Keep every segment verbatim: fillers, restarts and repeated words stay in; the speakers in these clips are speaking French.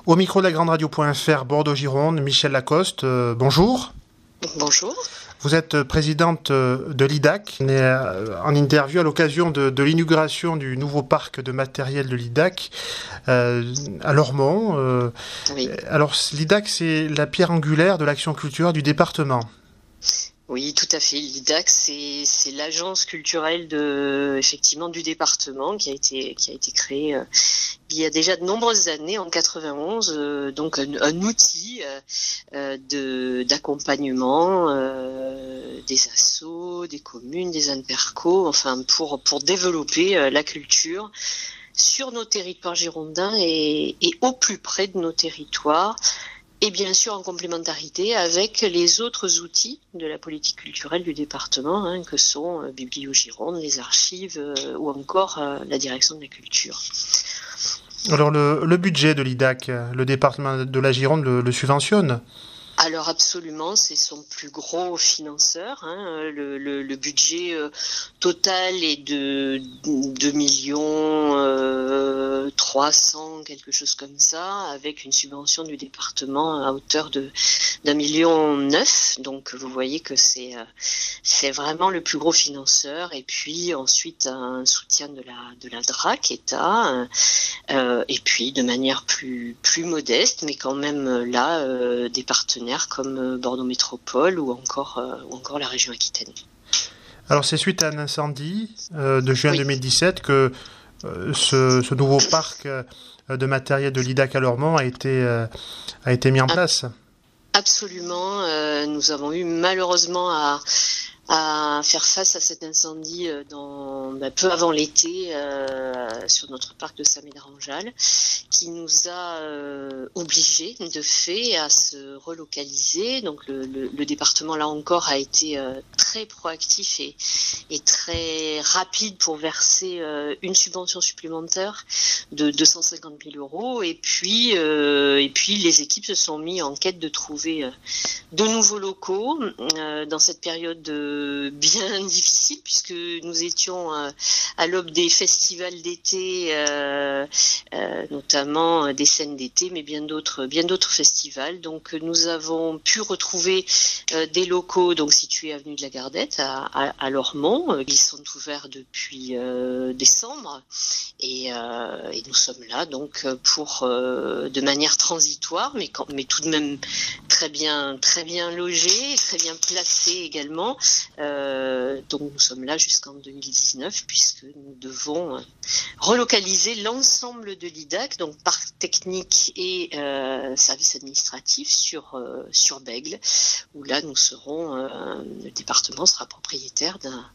Au micro de la grande radio point F R Bordeaux-Gironde, Michel Lacoste, euh, bonjour. Bonjour. Vous êtes présidente de l'I D A C. On est en interview à l'occasion de, de l'inauguration du nouveau parc de matériel de l'I D A C euh, à Lormont. Euh, oui. Alors l'I D A C, c'est la pierre angulaire de l'action culturelle du département. Oui, tout à fait. L'I D A C, c'est, c'est l'agence culturelle de, effectivement, du département qui a été, qui a été créée euh, il y a déjà de nombreuses années, en quatre-vingt-onze. Euh, donc un, un outil euh, de, d'accompagnement euh, des assos, des communes, des intercos, enfin pour pour développer euh, la culture sur nos territoires girondins et, et au plus près de nos territoires. Et bien sûr en complémentarité avec les autres outils de la politique culturelle du département, hein, que sont euh, Biblio-Gironde, les archives euh, ou encore euh, la direction de la culture. Alors le, le budget de l'I D A C, le département de la Gironde le, le subventionne ? Alors absolument, c'est son plus gros financeur. Hein. Le, le, le budget euh, total est de deux millions euh, trois cents, quelque chose comme ça, avec une subvention du département à hauteur de d'un million neuf. Donc vous voyez que c'est euh, c'est vraiment le plus gros financeur. Et puis ensuite un soutien de la de la D R A C État. Euh, et puis de manière plus plus modeste, mais quand même là euh, des partenaires comme Bordeaux Métropole ou encore, euh, ou encore la région Aquitaine. Alors c'est suite à un incendie euh, de juin oui. deux mille dix-sept que euh, ce, ce nouveau parc euh, de matériel de l'I D A C à Lormont a été, euh, a été mis en place. Absolument. Euh, nous avons eu malheureusement à à faire face à cet incendie dans, bah, peu avant l'été euh, sur notre parc de Saint-Médard-en-Jalles, qui nous a euh, obligés de fait à se relocaliser. Donc le, le, le département là encore a été euh, très proactif et, et très rapide pour verser euh, une subvention supplémentaire de deux cent cinquante mille euros. Et puis euh, et puis les équipes se sont mis en quête de trouver euh, de nouveaux locaux euh, dans cette période de bien difficile puisque nous étions à l'aube des festivals d'été, euh, euh, notamment des scènes d'été, mais bien d'autres, bien d'autres festivals. Donc nous avons pu retrouver euh, des locaux donc situés avenue de la Gardette à, à, à Lormont. Ils sont ouverts depuis euh, décembre et, euh, et nous sommes là donc pour euh, de manière transitoire, mais, quand, mais tout de même très bien, très bien logés, très bien placés également. Euh, donc nous sommes là jusqu'en deux mille dix-neuf puisque nous devons euh, relocaliser l'ensemble de l'I D A C, donc parc technique et euh, service administratif sur euh, sur Bègles, où là nous serons, euh, le département sera propriétaire d'un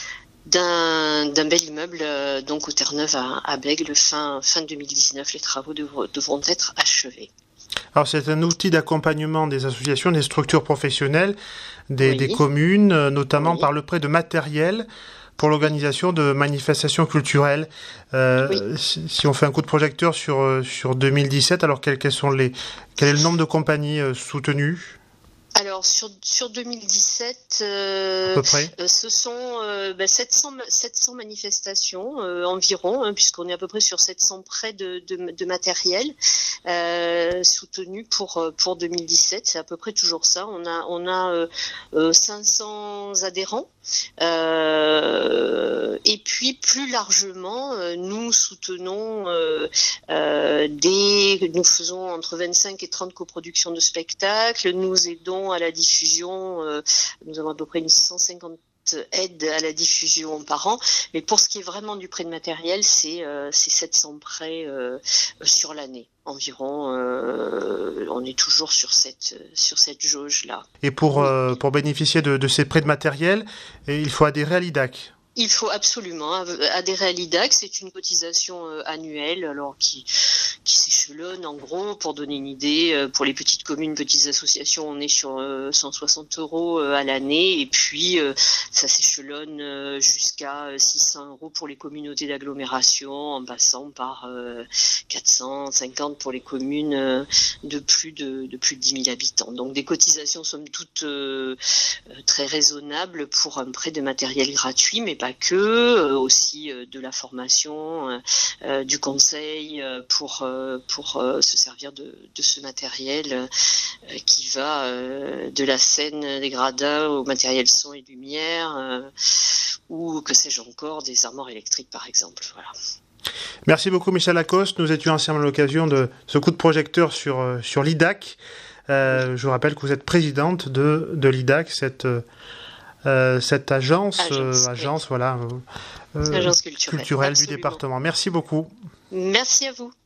d'un, d'un bel immeuble euh, donc au Terre-Neuve à, à Bègles fin fin deux mille dix-neuf. Les travaux devront, devront être achevés. Alors c'est un outil d'accompagnement des associations, des structures professionnelles, des, oui. des communes, notamment oui. par le prêt de matériel pour l'organisation de manifestations culturelles. Euh, oui. si, si on fait un coup de projecteur sur, sur deux mille dix-sept, alors quels, quels sont les, quel est le nombre de compagnies euh, soutenues ? Alors sur sur deux mille dix-sept, euh, à peu près. Euh, ce sont euh, bah, sept cents, sept cents manifestations euh, environ, hein, puisqu'on est à peu près sur sept cents prêts de, de, de matériel euh, soutenus pour pour deux mille dix-sept. C'est à peu près toujours ça. On a on a euh, euh, cinq cents adhérents. Euh, et puis plus largement, euh, nous soutenons euh, euh, des, nous faisons entre vingt-cinq et trente coproductions de spectacles. Nous aidons à la diffusion. Euh, nous avons à peu près une cent cinquante aides à la diffusion par an. Mais pour ce qui est vraiment du prêt de matériel, c'est euh, c'est sept cents prêts euh, sur l'année. Environ, euh, on est toujours sur cette sur cette jauge là. Et pour oui. euh, pour bénéficier de, de ces prêts de matériel, il faut adhérer à l'I D A C. Il faut absolument adhérer à l'I D A C. C'est une cotisation euh, annuelle, alors qui qui s'échelonne en gros. Pour donner une idée, euh, pour les petites communes, petites associations, on est sur euh, cent soixante euros euh, à l'année, et puis euh, ça s'échelonne euh, jusqu'à six cents euros pour les communautés d'agglomération, en passant par euh, quatre cent cinquante pour les communes euh, de plus de de plus de dix mille habitants. Donc des cotisations somme toute euh, très raisonnables pour un prêt de matériel gratuit, mais pas que, euh, aussi euh, de la formation, euh, euh, du conseil euh, pour euh, pour euh, se servir de, de ce matériel euh, qui va euh, de la scène des gradins au matériel son et lumière, euh, ou que sais-je encore, des armoires électriques par exemple. Voilà. Merci beaucoup Michel Lacoste. Nous étions ensemble à l'occasion de ce coup de projecteur sur, sur l'I D A C. Euh, je vous rappelle que vous êtes présidente de, de l'I D A C, cette, euh, cette agence, agence, euh, agence, oui. voilà, euh, agence culturelle, culturelle du département. Merci beaucoup. Merci à vous.